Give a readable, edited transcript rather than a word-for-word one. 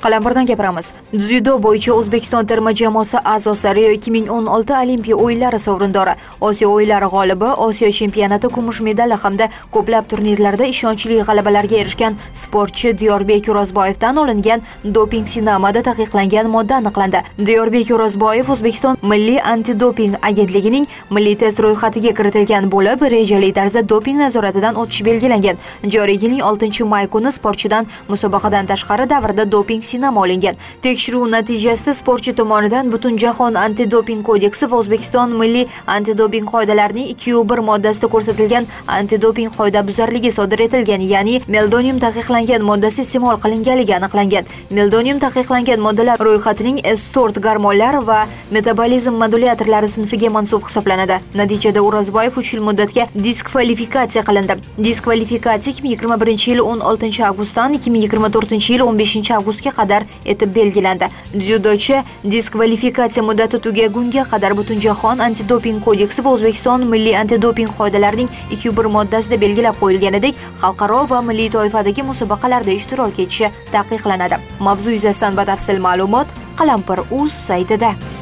Qalampirdan gapiramiz. Dzyudo bo'yicha O'zbekiston terma jamoasi a'zosi Rio 2016 Olimpiya o'yinlari sovrindori, Osiyo o'yinlari g'olibi, Osiyo chempionati kumush medali hamda ko'plab turnirlarda ishonchli g'alabalarga erishgan sportchi Diyorbek O'rozboyevdan olingan doping sinovida taqiqlangan modda aniqlandi. Diyorbek O'rozboyev O'zbekiston Milliy antidoping agentligining milliy test ro'yxatiga kiritilgan bo'lib, rejali tarzda doping nazoratidan o'tishi belgilangan. Joriy yilning 6-may kuni sportchidan musobaqadan tashqari davrda doping sinama olingan. Tekshiruv natijasida sportchi tomonidan Butunjahon antidoping kodeksi va O'zbekiston milliy antidoping qoidalarining 2.1 moddasida ko'rsatilgan antidoping qoidabuzarligi sodir etilgan, ya'ni meldonium taqiqlangan moddasi iste'mol qilinganligi aniqlangan. Meldonium taqiqlangan moddalar ro'yxatining S4 gormonlar va metabolizm modulyatorlari sinfiga mansub hisoblanadi. Natijada O'rozboyev 3 yil muddatga diskvalifikatsiya qilindi. Diskvalifikatsiya 2021-yil 16-avgustdan 2024-yil 15-avgustga qadar etib belgilandi. Dzyudochi diskvalifikatsiya muddati tugagunga qadar Butunjahon antidoping kodeksi va O'zbekiston milliy antidoping qoidalarining 2.1 moddasida belgilab qo'yilganidek xalqaro va milliy toifadagi musobaqalarda ishtirok etishi taqiqlanadi. Mavzu yuzasidan batafsil ma'lumot Qalampir.uz saytida.